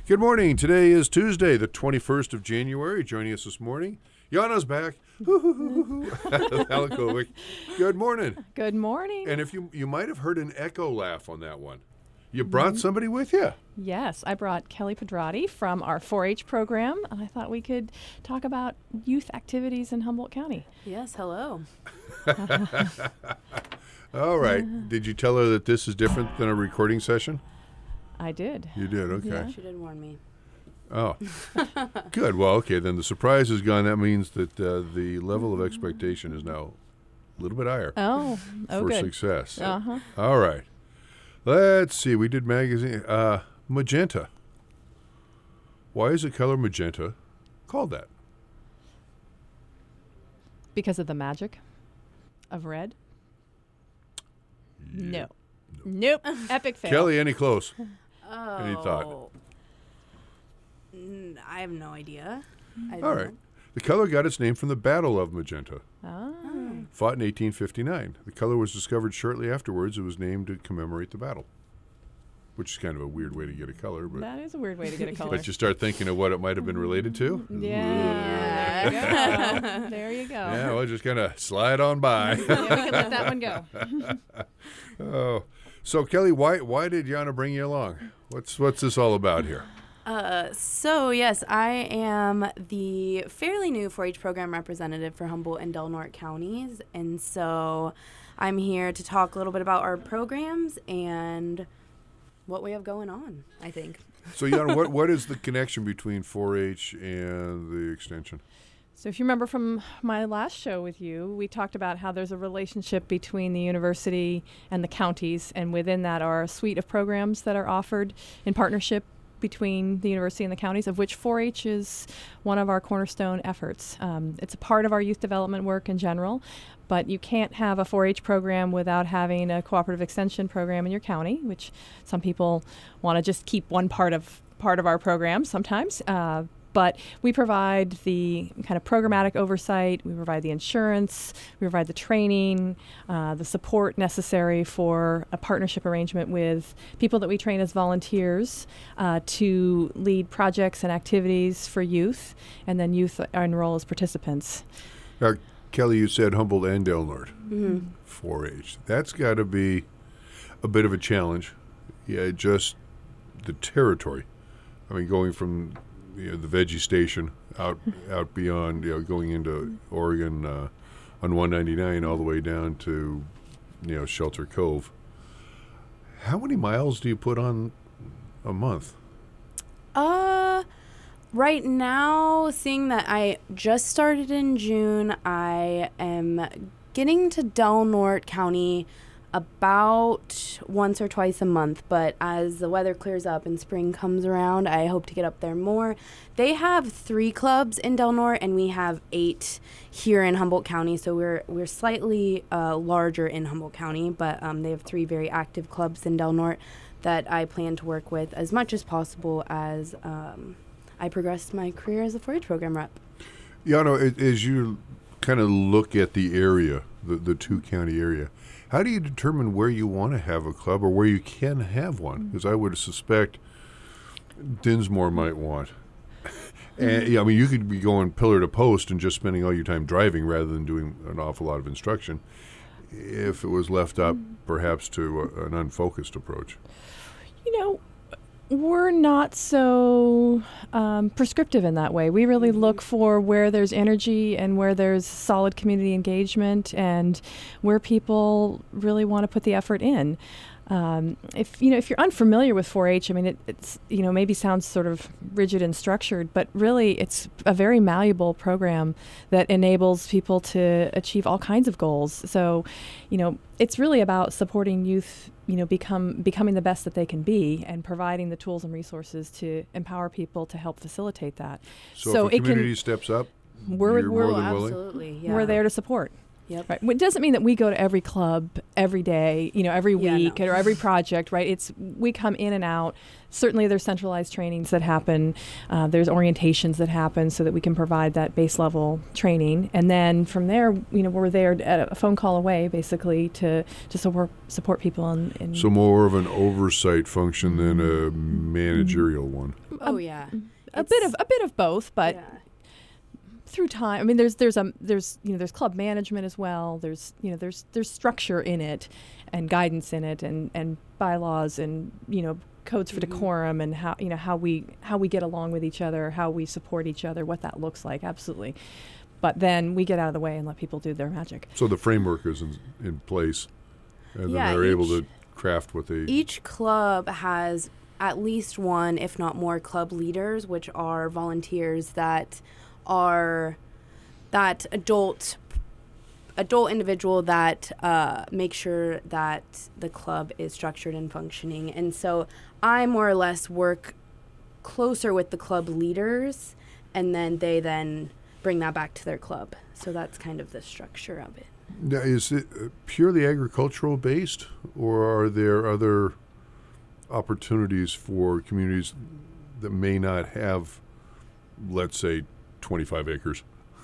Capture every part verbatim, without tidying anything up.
Good morning. Today is Tuesday, the twenty-first of January. Joining us this morning, Jana's back. Halikovic. Good morning. Good morning. And if you you might have heard an echo laugh on that one. You brought mm-hmm. somebody with you. Yes, I brought Kelly Pedrati from our four H program, and I thought we could talk about youth activities in Humboldt County. Yes, hello. All right. Did you tell her that this is different than a recording session? I did. You did, okay. Yeah, she did warn me. Oh, good. Well, okay, then the surprise is gone. That means that uh, the level of expectation is now a little bit higher. Oh, oh for good. success. Uh-huh. All right. Let's see. We did magazine. Uh, magenta. Why is the color magenta called that? Because of the magic of red? Yeah. No. Nope. Epic fail. Kelly, any close? Oh. Any thought? N- I have no idea. I All don't right. know. The color got its name from the Battle of Magenta, Oh. fought in eighteen fifty-nine. The color was discovered shortly afterwards. It was named to commemorate the battle, which is kind of a weird way to get a color. But That is a weird way to get a color. But you start thinking of what it might have been related to. Yeah. There you go. There you go. Yeah, well, just kind of slide on by. Yeah, we can let that one go. Oh, so Kelly, why why did Jana bring you along? What's what's this all about here? Uh, so, yes, I am the fairly new four H program representative for Humboldt and Del Norte counties. And so I'm here to talk a little bit about our programs and what we have going on, I think. So, Jana, what what is the connection between four H and the extension? So if you remember from my last show with you, we talked about how there's a relationship between the university and the counties, and within that are a suite of programs that are offered in partnership between the university and the counties, of which four H is one of our cornerstone efforts. Um, it's a part of our youth development work in general, but you can't have a four H program without having a cooperative extension program in your county, which some people want to just keep one part of part of our program sometimes. Uh, But we provide the kind of programmatic oversight, we provide the insurance, we provide the training, uh, the support necessary for a partnership arrangement with people that we train as volunteers uh, to lead projects and activities for youth, and then youth enroll as participants. Now, Kelly, you said Humboldt and Del Norte, Mm-hmm. four H. That's got to be a bit of a challenge. Yeah, just the territory. I mean, going from you know, the veggie station out out beyond, you know, going into Oregon uh, on one ninety-nine all the way down to, you know, Shelter Cove. How many miles do you put on a month? Uh, right now, seeing that I just started in June, I am getting to Del Norte County about once or twice a month, but as the weather clears up and spring comes around, I hope to get up there more. They have three clubs in Del Norte, and we have eight here in Humboldt County, so we're we're slightly uh, larger in Humboldt County, but um, they have three very active clubs in Del Norte that I plan to work with as much as possible as um, I progress my career as a four H program rep. Yeah, no, it, as you kind of look at the area, the, the two-county area, how do you determine where you want to have a club or where you can have one? Because I would suspect Dinsmore might want. And yeah, I mean, you could be going pillar to post and just spending all your time driving rather than doing an awful lot of instruction if it was left up perhaps to a, an unfocused approach. You know, we're not so um, prescriptive in that way. We really look for where there's energy and where there's solid community engagement and where people really want to put the effort in. Um, if you know, if you're unfamiliar with four H, I mean, it, it's you know maybe sounds sort of rigid and structured, but really it's a very malleable program that enables people to achieve all kinds of goals. So, you know, it's really about supporting youth, you know, become becoming the best that they can be, and providing the tools and resources to empower people to help facilitate that. So, So if the it can- community steps up, We're you're we're more than willing? Absolutely, yeah. we're there to support. Yep. Right. It doesn't mean that we go to every club every day, you know, every Yeah, week no. or every project, right? It's we come in and out. Certainly there's centralized trainings that happen. Uh, there's orientations that happen so that we can provide that base level training. And then from there, you know, we're there at a phone call away, basically, to, to support support people. In, in So more of an oversight function than a managerial one. Oh yeah, a It's- bit of a bit of both, but yeah. through time. I mean, there's there's a there's you know there's club management as well. There's you know there's there's structure in it, and guidance in it, and and bylaws, and you know codes for Mhm. decorum, and how you know how we how we get along with each other, how we support each other, what that looks like. Absolutely. But then we get out of the way and let people do their magic. So the framework is in, in place, and Yeah, then they're able each- to craft what they. Each club has at least one, if not more, club leaders, which are volunteers that are that adult adult individual that uh, make sure that the club is structured and functioning. And so I more or less work closer with the club leaders, and then they then bring that back to their club. So that's kind of the structure of it. Now, is it uh, purely agricultural based, or are there other opportunities for communities that may not have, let's say, twenty-five acres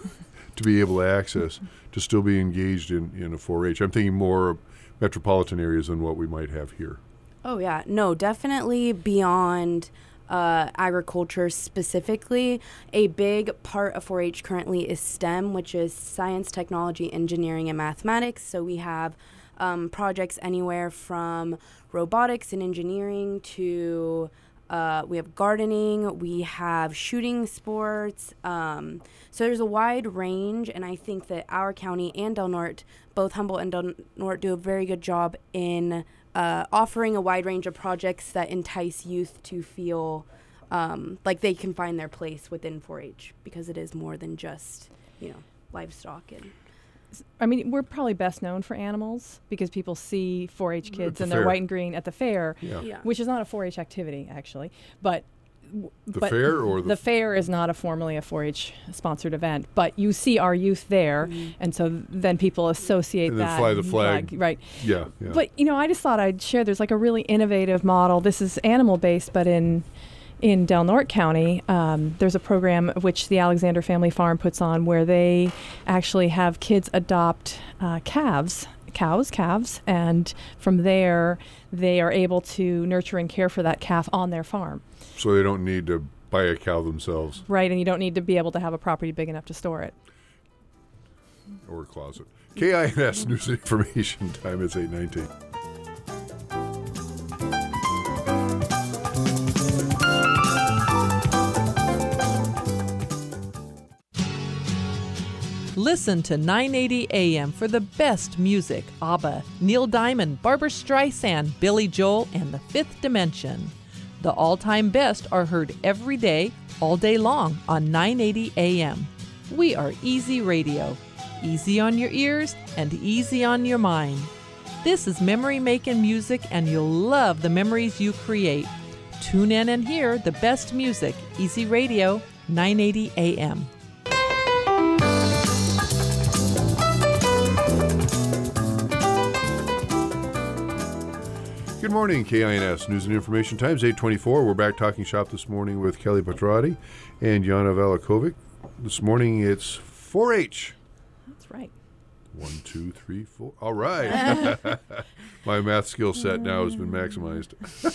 to be able to access to still be engaged in, in a four H? I'm thinking more of metropolitan areas than what we might have here. Oh, yeah. No, definitely beyond uh, agriculture specifically. A big part of four H currently is STEM, which is science, technology, engineering, and mathematics. So we have um, projects anywhere from robotics and engineering to uh, we have gardening, we have shooting sports. Um, so there's a wide range, and I think that our county and Del Norte, both Humboldt and Del Norte, do a very good job in Uh, offering a wide range of projects that entice youth to feel um, like they can find their place within four H, because it is more than just, you know, livestock. And I mean, we're probably best known for animals because people see four H kids the and they're fair. white and green at the fair, Yeah. yeah. which is not a four H activity actually, but w- The but fair or the the fair is not a formally a four H sponsored event, but you see our youth there, Mhm. and so th- then people associate And then that fly the flag. right? Yeah, yeah. But you know, I just thought I'd share. There's like a really innovative model. This is animal based, but in in Del Norte County, um, there's a program which the Alexander Family Farm puts on, where they actually have kids adopt uh, calves, cows, calves, and from there they are able to nurture and care for that calf on their farm. So they don't need to buy a cow themselves Right, and you don't need to be able to have a property big enough to store it. or a closet. K I N S News and Information Time is eight nineteen. Listen to nine eighty A M for the best music. ABBA, Neil Diamond, Barbra Streisand, Billy Joel, and The Fifth Dimension. The all-time best are heard every day, all day long on nine eighty A M. We are Easy Radio. Easy on your ears and easy on your mind. This is memory-making music, and you'll love the memories you create. Tune in and hear the best music. Easy Radio, nine eighty A M. Good morning, K I N S News and Information Times, eight twenty-four. We're back talking shop this morning with Kelly Petrati and Jana Valakovic. This morning it's four H. That's right. One, two, three, four. All right. My math skill set now has been maximized.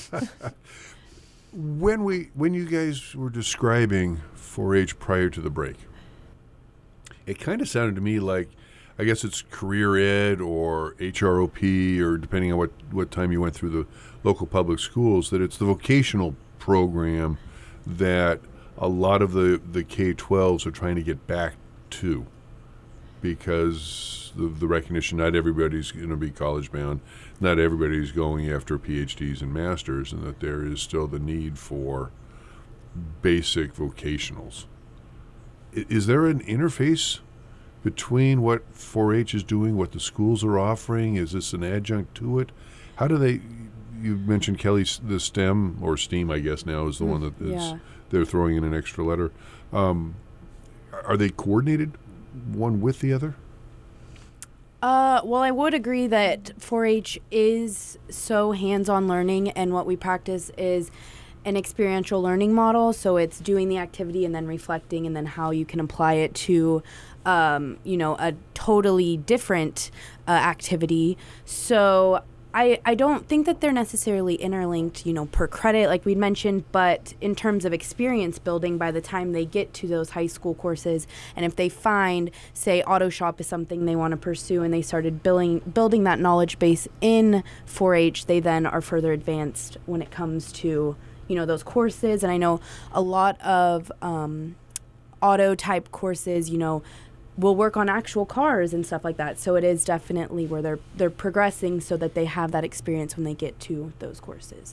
when we, when you guys were describing four H prior to the break, it kind of sounded to me like, I guess it's career ed or H R O P, or depending on what, what time you went through the local public schools, that it's the vocational program that a lot of the, the K twelves are trying to get back to, because of the recognition not everybody's going to be college bound, not everybody's going after P H Ds and masters, and that there is still the need for basic vocationals. I- is there an interface between what four H is doing, what the schools are offering? Is this an adjunct to it? How do they, you mentioned, Kelly, s- the STEM, or STEAM, I guess now is the one that is, yeah. they're throwing in an extra letter. Um, are they coordinated one with the other? Uh, well, I would agree that four H is so hands-on learning, and what we practice is an experiential learning model. So it's doing the activity and then reflecting, and then how you can apply it to, um, you know, a totally different uh, activity. So I, I don't think that they're necessarily interlinked, you know, per credit like we'd mentioned, but in terms of experience building by the time they get to those high school courses, and if they find, say, auto shop is something they want to pursue and they started building building that knowledge base in four H, they then are further advanced when it comes to, you know, those courses. And I know a lot of um, auto type courses, you know, will work on actual cars and stuff like that. So it is definitely where they're they're progressing so that they have that experience when they get to those courses.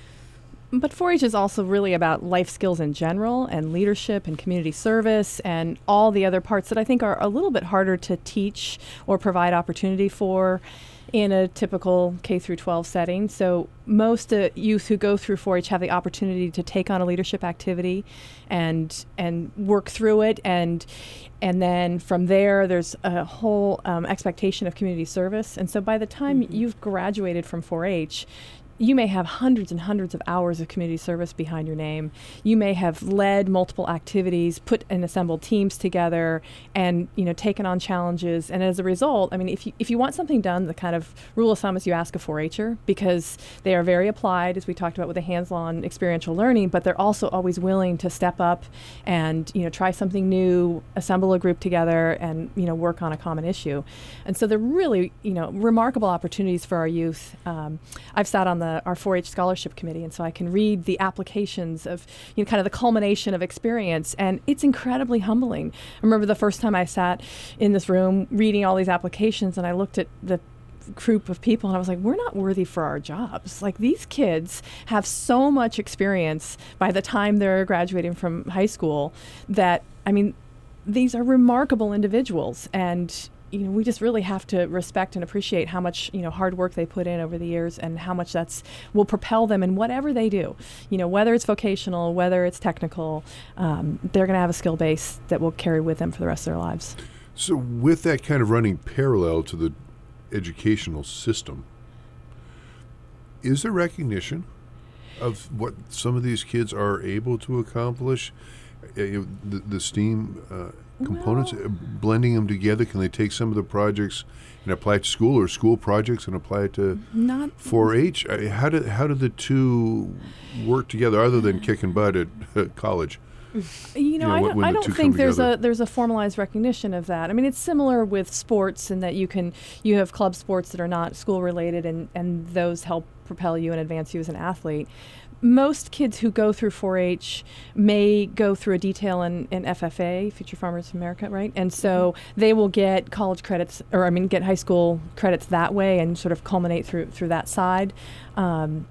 But four H is also really about life skills in general and leadership and community service and all the other parts that I think are a little bit harder to teach or provide opportunity for in a typical K through twelve setting. So most uh, youth who go through four H have the opportunity to take on a leadership activity and and work through it, and and then from there there's a whole um, expectation of community service. And so by the time mm-hmm. you've graduated from four H, you may have hundreds and hundreds of hours of community service behind your name. You may have led multiple activities, put and assembled teams together, and you know taken on challenges. And as a result, I mean, if you if you want something done, the kind of rule of thumb is you ask a four H-er, because they are very applied, as we talked about with the hands-on experiential learning. But they're also always willing to step up and you know try something new, assemble a group together, and you know work on a common issue. And so they're really you know remarkable opportunities for our youth. Um, I've sat on the The, our four H scholarship committee, and so I can read the applications of you know kind of the culmination of experience, and it's incredibly humbling. I remember the first time I sat in this room reading all these applications, and I looked at the group of people and I was like, we're not worthy for our jobs. Like, these kids have so much experience by the time they're graduating from high school that, I mean, these are remarkable individuals, and you know, we just really have to respect and appreciate how much, you know, hard work they put in over the years, and how much that's will propel them in whatever they do. You know, whether it's vocational, whether it's technical, um, they're going to have a skill base that will carry with them for the rest of their lives. So with that kind of running parallel to the educational system, is there recognition of what some of these kids are able to accomplish? Uh, the, the STEAM uh, components, well, uh, blending them together, can they take some of the projects and apply it to school, or school projects and apply it to not four H? Uh, how do how do the two work together, other than kicking butt at uh, college? You know, you know I don't, I don't think there's together. a there's a formalized recognition of that. I mean, it's similar with sports in that you can you have club sports that are not school related, and, and those help propel you and advance you as an athlete. Most kids who go through four H may go through a detail in, in F F A, Future Farmers of America, right? And so mm-hmm. they will get college credits, or I mean, get high school credits that way, and sort of culminate through through that side. Um,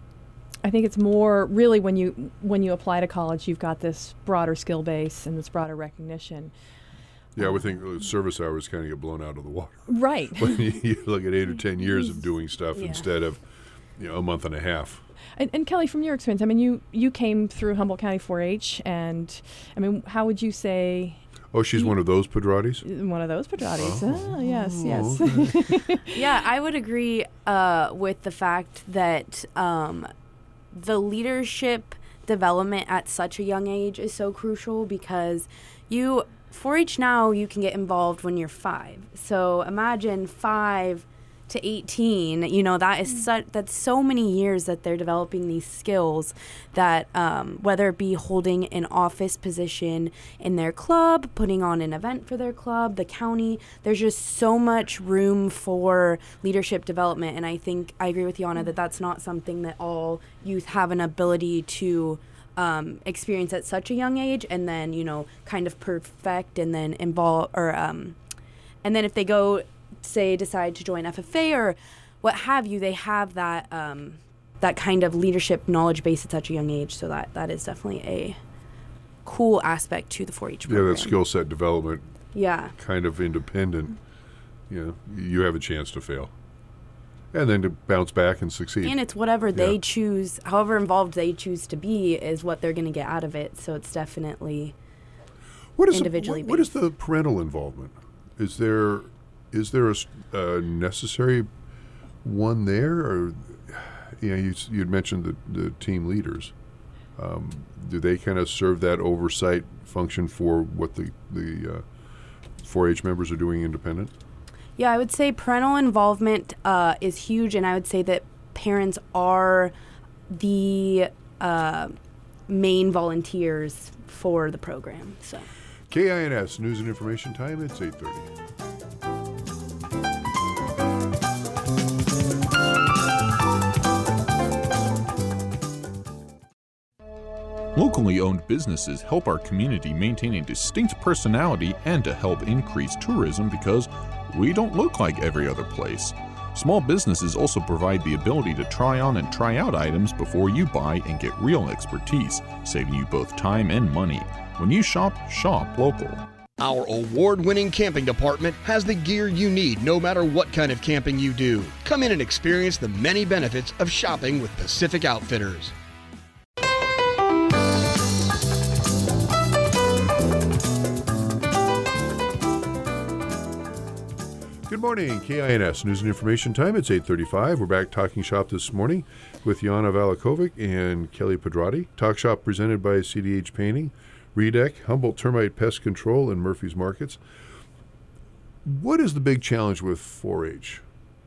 I think it's more really when you when you apply to college, you've got this broader skill base and this broader recognition. Yeah, I would think uh, service hours kind of get blown out of the water. Right. When you, you look at eight or ten years of doing stuff yeah. instead of, you know, a month and a half. And, and Kelly, from your experience, I mean, you, you came through Humboldt County four H, and I mean, how would you say? Oh, she's you, one of those Pedratis? One of those Pedratis. Oh, oh yes, yes. Okay. Yeah, I would agree uh, with the fact that um, the leadership development at such a young age is so crucial, because you four H now you can get involved when you're five. So imagine five to eighteen, you know, that is such, that's so many years that they're developing these skills that um, whether it be holding an office position in their club, putting on an event for their club, the county, there's just so much room for leadership development. And I think I agree with Yana that that's not something that all youth have an ability to um, experience at such a young age, and then, you know, kind of perfect and then involve, or um, and then if they go say decide to join F F A or what have you, they have that um, that kind of leadership knowledge base at such a young age. So that that is definitely a cool aspect to the four H program. Yeah, that skill set development. Yeah. Kind of independent. You know, you have a chance to fail, and then to bounce back and succeed. And it's whatever they yeah. choose, however involved they choose to be, is what they're going to get out of it. So it's definitely what is individually the, what, what is the parental involvement? Is there Is there a uh, necessary one there, or you know, you you'd mentioned the, the team leaders. Um, do they kind of serve that oversight function for what the the uh, four H members are doing independent? Yeah, I would say parental involvement uh, is huge, and I would say that parents are the uh, main volunteers for the program. So, K I N S News and Information Time. It's eight thirty. Locally owned businesses help our community maintain a distinct personality and to help increase tourism because we don't look like every other place. Small businesses also provide the ability to try on and try out items before you buy and get real expertise, saving you both time and money. When you shop, shop local. Our award-winning camping department has the gear you need no matter what kind of camping you do. Come in and experience the many benefits of shopping with Pacific Outfitters. Good morning, K I N S News and Information Time. It's eight thirty-five. We're back talking shop this morning with Jana Valakovic and Kelly Pedrati. Talk shop presented by C D H Painting, Redec, Humboldt Termite Pest Control, and Murphy's Markets. What is the big challenge with four H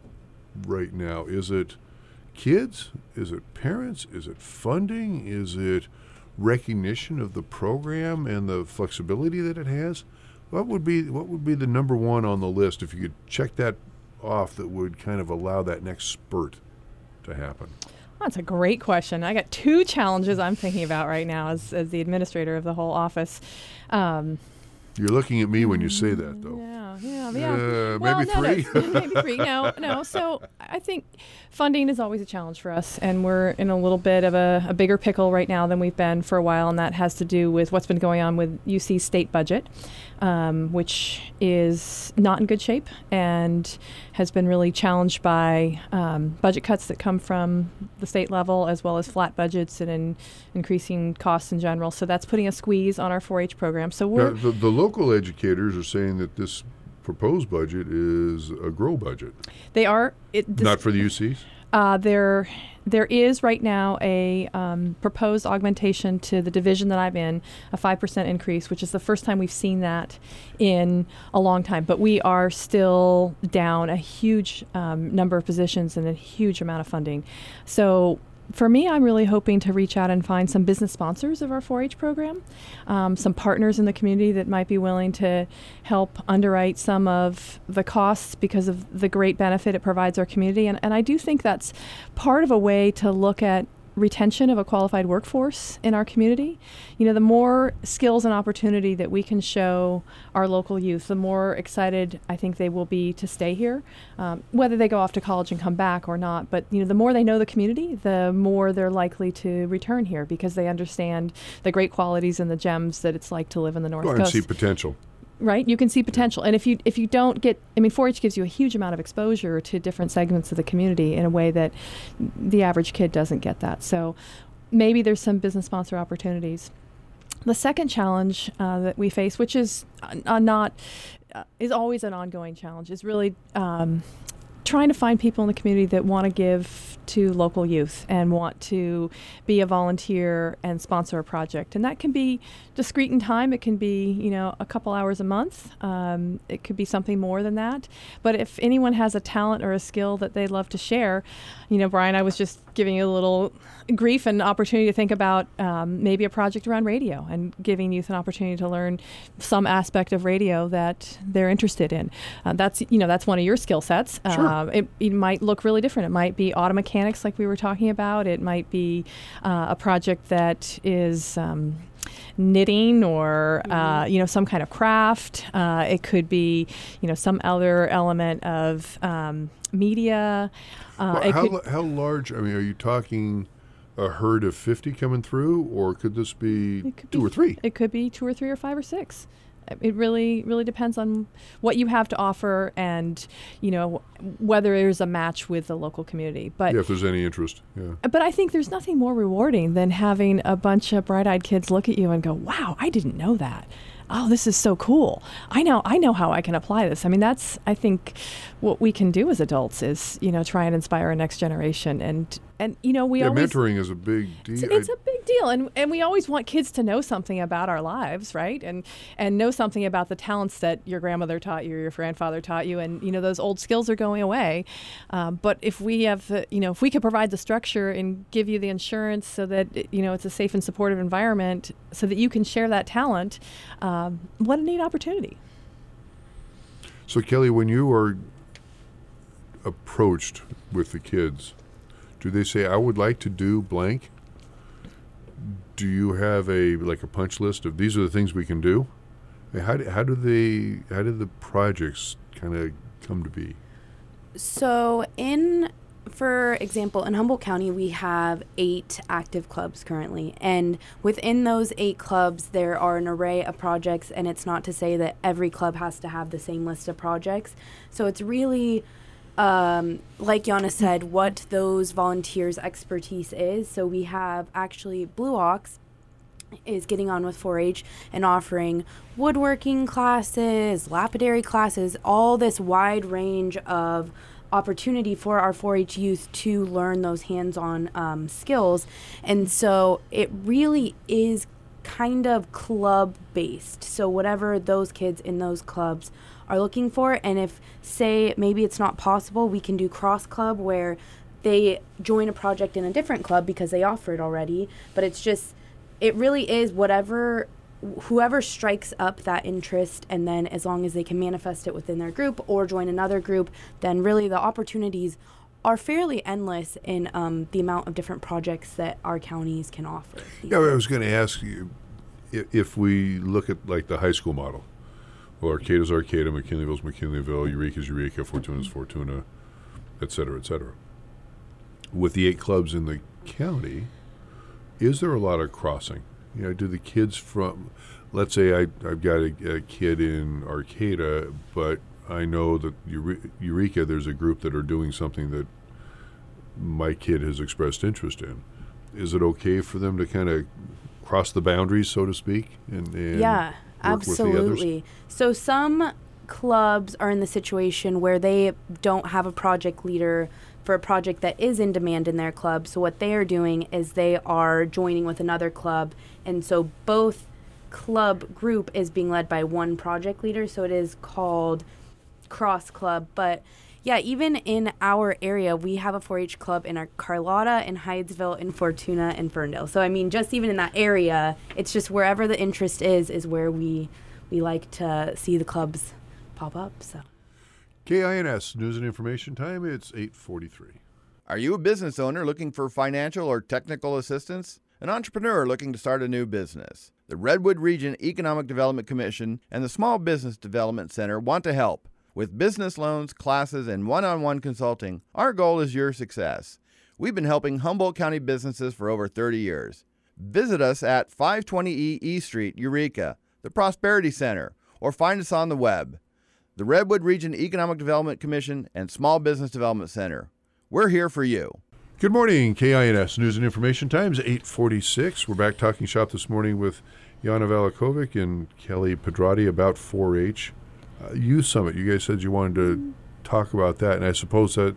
right now? Is it kids? Is it parents? Is it funding? Is it recognition of the program and the flexibility that it has? What would be what would be the number one on the list if you could check that off that would kind of allow that next spurt to happen? That's a great question. I got two challenges I'm thinking about right now as, as the administrator of the whole office. Um, You're looking at me when you say that, though. Yeah, yeah, yeah. Uh, well, maybe no, three? no, maybe three. No, no. So I think funding is always a challenge for us, and we're in a little bit of a, a bigger pickle right now than we've been for a while, and that has to do with what's been going on with U C's state budget, um, which is not in good shape and has been really challenged by um, budget cuts that come from the state level, as well as flat budgets and in increasing costs in general. So that's putting a squeeze on our four H program. So we're Now, the, the local educators are saying that this proposed budget is a grow budget. They are it, this, Not for the U Cs? Uh, there, there is right now a um, proposed augmentation to the division that I'm in, a five percent increase, which is the first time we've seen that in a long time. But we are still down a huge um, number of positions and a huge amount of funding. So for me, I'm really hoping to reach out and find some business sponsors of our four H program, um, some partners in the community that might be willing to help underwrite some of the costs because of the great benefit it provides our community. And, and I do think that's part of a way to look at retention of a qualified workforce in our community. You know, the more skills and opportunity that we can show our local youth, the more excited I think they will be to stay here, um, whether they go off to college and come back or not. But, you know, the more they know the community, the more they're likely to return here because they understand the great qualities and the gems that it's like to live in the North Go Coast. and see potential. Right, you can see potential, and if you if you don't get, I mean, four H gives you a huge amount of exposure to different segments of the community in a way that the average kid doesn't get that. So maybe there's some business sponsor opportunities. The second challenge uh, that we face, which is uh, not uh, is always an ongoing challenge, is really um, trying to find people in the community that want to give to local youth and want to be a volunteer and sponsor a project. And that can be discrete in time. It can be, you know, a couple hours a month. Um, it could be something more than that. But if anyone has a talent or a skill that they'd love to share, you know, Brian, I was just giving you a little grief and opportunity to think about um, maybe a project around radio and giving youth an opportunity to learn some aspect of radio that they're interested in. Uh, that's, you know, that's one of your skill sets. Sure. Uh, it, it might look really different. It might be auto mechanics like we were talking about. It might be uh, a project that is um, knitting or mm-hmm. uh, you know, some kind of craft. Uh, it could be, you know, some other element of um, media. Uh, well, it how, could, how large, I mean, are you talking a herd of fifty coming through, or could this be could two be, or three? It could be two or three or five or six. It really, really depends on what you have to offer and, you know, whether there's a match with the local community. But Yeah, if there's any interest, yeah. But I think there's nothing more rewarding than having a bunch of bright-eyed kids look at you and go, wow, I didn't know that. Oh, this is so cool. I know I know how I can apply this. I mean, that's, I think, what we can do as adults is, you know, try and inspire our next generation. And, and you know, we yeah, always... mentoring is a big deal. It's, it's a big deal, and and we always want kids to know something about our lives, right? And and know something about the talents that your grandmother taught you, or your grandfather taught you, and you know those old skills are going away. Um, but if we have, the, you know, if we could provide the structure and give you the insurance so that you know it's a safe and supportive environment, so that you can share that talent, um, what a neat opportunity. So Kelly, when you are approached with the kids, do they say, I would like to do blank? Do you have a like a punch list of these are the things we can do? How do, how do they how do the projects kind of come to be? So in, for example, in Humboldt County, we have eight active clubs currently. And within those eight clubs, there are an array of projects. And it's not to say that every club has to have the same list of projects. So it's really, um, like Yana said, what those volunteers' expertise is. So we have actually Blue Ox is getting on with four H and offering woodworking classes, lapidary classes, all this wide range of opportunity for our four H youth to learn those hands-on um, skills. And so it really is kind of club-based. So whatever those kids in those clubs are looking for, and if, say, maybe it's not possible, we can do cross-club where they join a project in a different club because they offer it already, but it's just, it really is whatever, whoever strikes up that interest, and then as long as they can manifest it within their group or join another group, then really the opportunities are fairly endless in um, the amount of different projects that our counties can offer. Yeah, I was going to ask you, if, if we look at like the high school model, well, Arcata's Arcata, McKinleyville's McKinleyville, Eureka's Eureka, Fortuna's Fortuna, et cetera, et cetera. With the eight clubs in the county, is there a lot of crossing? You know, do the kids from, let's say I, I've got a, a kid in Arcata, but I know that Eureka, there's a group that are doing something that my kid has expressed interest in. Is it okay for them to kind of cross the boundaries, so to speak? And, and yeah, work absolutely. With the others? So some clubs are in the situation where they don't have a project leader for a project that is in demand in their club. So what they are doing is they are joining with another club. And so both club group is being led by one project leader. So it is called cross club. But yeah, even in our area, we have a four H club in our Carlotta, in Hydesville, in Fortuna, and Ferndale. So I mean, just even in that area, it's just wherever the interest is, is where we we like to see the clubs pop up. So. K I N S News and Information Time. It's eight forty-three. Are you a business owner looking for financial or technical assistance? An entrepreneur looking to start a new business? The Redwood Region Economic Development Commission and the Small Business Development Center want to help. With business loans, classes, and one-on-one consulting, our goal is your success. We've been helping Humboldt County businesses for over thirty years. Visit us at five twenty E East Street, Eureka, the Prosperity Center, or find us on the web. The Redwood Region Economic Development Commission and Small Business Development Center. We're here for you. Good morning, K I N S News and Information Times, eight forty-six. We're back talking shop this morning with Yana Valakovic and Kelly Pedrati about four H. Uh, Youth Summit, you guys said you wanted to talk about that, and I suppose that,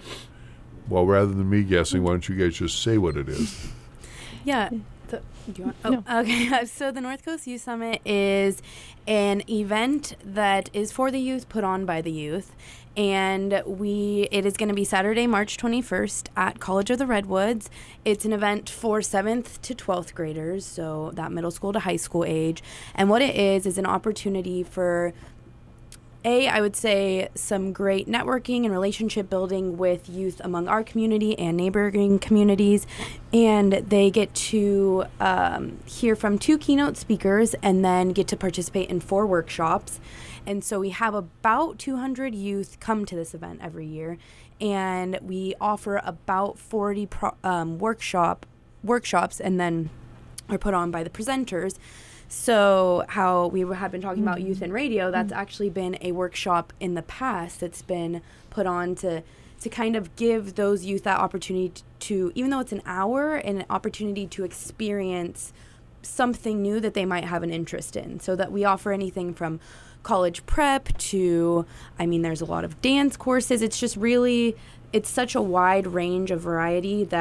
well, rather than me guessing, why don't you guys just say what it is? Yeah. So, do you want? Oh, No. okay. So the North Coast Youth Summit is an event that is for the youth, put on by the youth, and we it is going to be Saturday, March twenty-first at College of the Redwoods. It's an event for seventh to twelfth graders, so that middle school to high school age. And what it is is an opportunity for A, I would say some great networking and relationship building with youth among our community and neighboring communities. And they get to um, hear from two keynote speakers and then get to participate in four workshops. And so we have about two hundred youth come to this event every year. And we offer about forty pro- um, workshop workshops and then are put on by the presenters. So how we had been talking mm-hmm. about youth and radio, that's mm-hmm. actually been a workshop in the past that's been put on to to kind of give those youth that opportunity to, to even though it's an hour, and an opportunity to experience something new that they might have an interest in. So that we offer anything from college prep to, I mean, there's a lot of dance courses. It's just really, it's such a wide range of variety that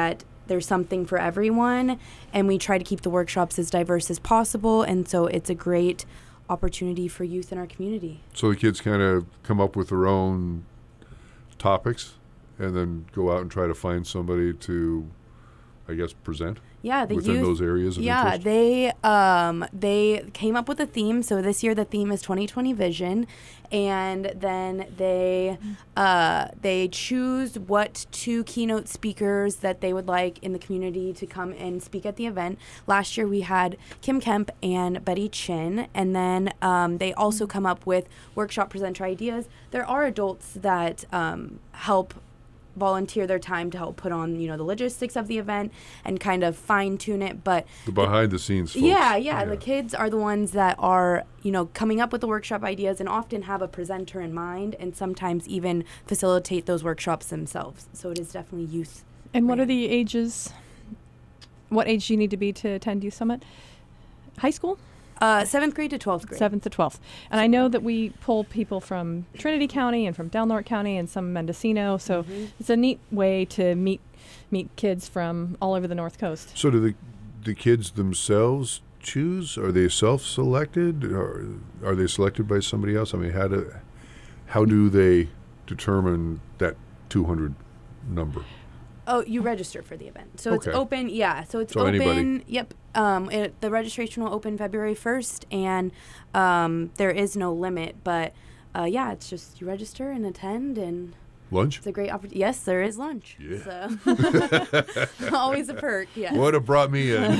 there's something for everyone, and we try to keep the workshops as diverse as possible, and so it's a great opportunity for youth in our community. So the kids kind of come up with their own topics and then go out and try to find somebody to, I guess, present Yeah, the within youth, those areas of yeah, interest? they um, they came up with a theme. So this year the theme is twenty twenty Vision, and then they uh, they choose what two keynote speakers that they would like in the community to come and speak at the event. Last year we had Kim Kemp and Betty Chin, and then um, they also come up with workshop presenter ideas. There are adults that um, help volunteer their time to help put on, you know, the logistics of the event and kind of fine tune it, but The behind the scenes folks. yeah, yeah, the kids are the ones that are, you know, coming up with the workshop ideas and often have a presenter in mind and sometimes even facilitate those workshops themselves. So it is definitely youth. And what are ran. the ages? What age do you need to be to attend Youth Summit? High school? Uh, seventh grade to twelfth grade. seventh to twelfth. And I know that we pull people from Trinity County and from Del Norte County and some Mendocino. So Mhm. it's a neat way to meet meet kids from all over the North Coast. So do the the kids themselves choose? Are they self-selected? Or are they selected by somebody else? I mean, how do how do they determine that two hundred number? Oh, you register for the event. So Okay. it's open, yeah. So it's So open. anybody. Yep. Um, it, the registration will open February first, and um, there is no limit. But uh, yeah, it's just you register and attend, and Lunch? it's a great opportunity. Yes, there is lunch. Yeah. So always a perk. Yeah. Would have brought me in.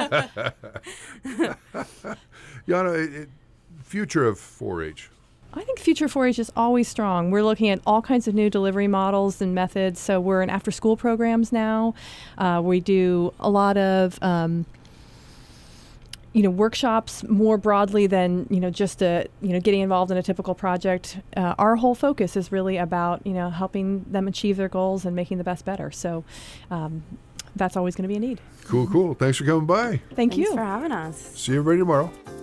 Yana, it, it, future of four H. I think Future four H is always strong. We're looking at all kinds of new delivery models and methods. So we're in after-school programs now. Uh, we do a lot of, um, you know, workshops more broadly than, you know, just a, you know, getting involved in a typical project. Uh, our whole focus is really about, you know, helping them achieve their goals and making the best better. So um, that's always going to be a need. Cool, cool. Thanks for coming by. Thank Thanks you. for having us. See everybody tomorrow.